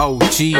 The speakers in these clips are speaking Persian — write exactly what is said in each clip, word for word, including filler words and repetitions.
اوجی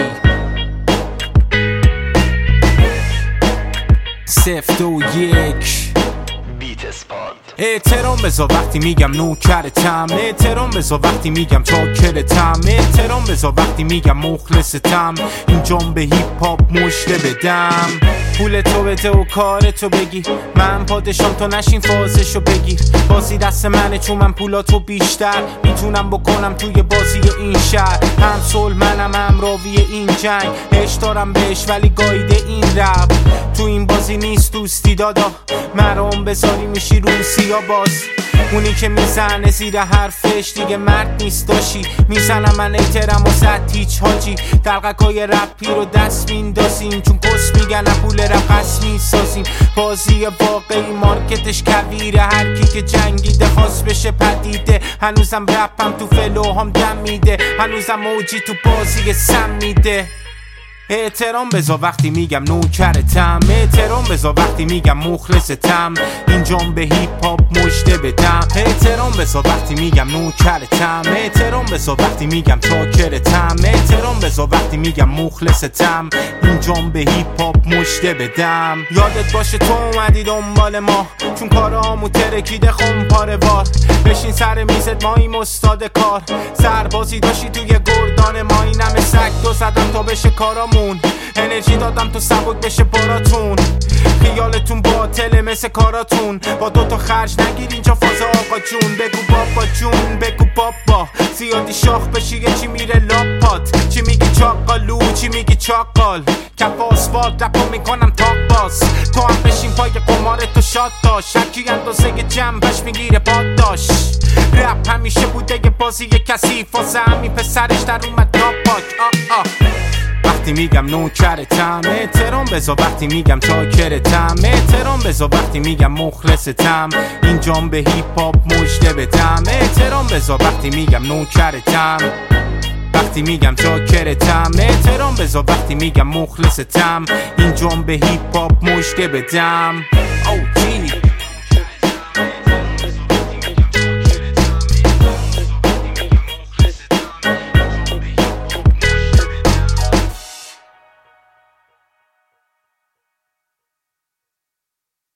سفت و یک بیت اسپاند. احترام بذار وقتی میگم نوکرتم، احترام بذار وقتی میگم چاکرتم، احترام بذار وقتی میگم مخلصتم، اینجام به هیپ هاپ مشته بدم. پول تو بده و کار تو بگیر، من پادشام تو نشین فازشو بگیر. بازی دست منه چون من پولاتو بیشتر میتونم بکنم توی بازی این شهر. هم صلح منم هم راوی این جنگ، عشق دارم بهش ولی گایده این رب. تو این بازی نیست دوستی دادا، مرام بذاری میشی روسی یا باز. اونی که میزنه زیر حرفش دیگه مرد نیست داشی. میزنم من ایترم و زد هیچ حاجی، دلقکای رپی رو دست میندازیم چون کس میگن پول رپ قصد میسازیم. بازی واقعی مارکتش کویره، هر کی که جنگیده خواست بشه پدیده. هنوزم رپم تو فلوهام دم میده، هنوزم موجی تو بازی سم میده. احترام بذار وقتی میگم نوکرتم، احترام بذار وقتی میگم مخلصتم، اینجام به هیپ هاپ مشته بدم. احترام بذار وقتی میگم نوکرتم، احترام بذار وقتی میگم چاکرتم، احترام بذار وقتی میگم مخلصتم، اینجام به هیپ هاپ مشته بدم. یادت باشه تو اومدی دنبال ما چون کارامو ترکیده خمپاره وار. بشین سر میزت ما این استاد کار، سربازی داشتی توی گردان ما. اینم سگ تو زدم تا بشه کارامون، انرژی دادم تو سبک بشه براتون. خیالتون باطله مثل کاراتون، با دوتا خرج نگیر اینجا فاز آقا جون. بگو بابا جون بگو بابا، زیادی شاخ بشی یه چی میره لاپات. چی میگی چاقالو چی میگی چاقال، کف آسفالت رپو میکنم تا باز. تو هم بشین پای قمار تو شاد داشت، شکی اندازه جنبش میگیره پاداش. رپ همیشه بوده یه بازی یه کسی، فاسه همین پسرش در اومد ناپاک. آه آه وقتی میگم نوکرتم، احترام بذار وقتی میگم چاکرتم، احترام بذار وقتی میگم مخلصتم، اینجام به هیپ هاپ مجده بدم. احترام بذار وقتی میگم نوکرتم، وقتی میگم چاکرتم، احترام بذار وقتی میگم مخلصتم، اینجام به هیپ هاپ مجده بدم.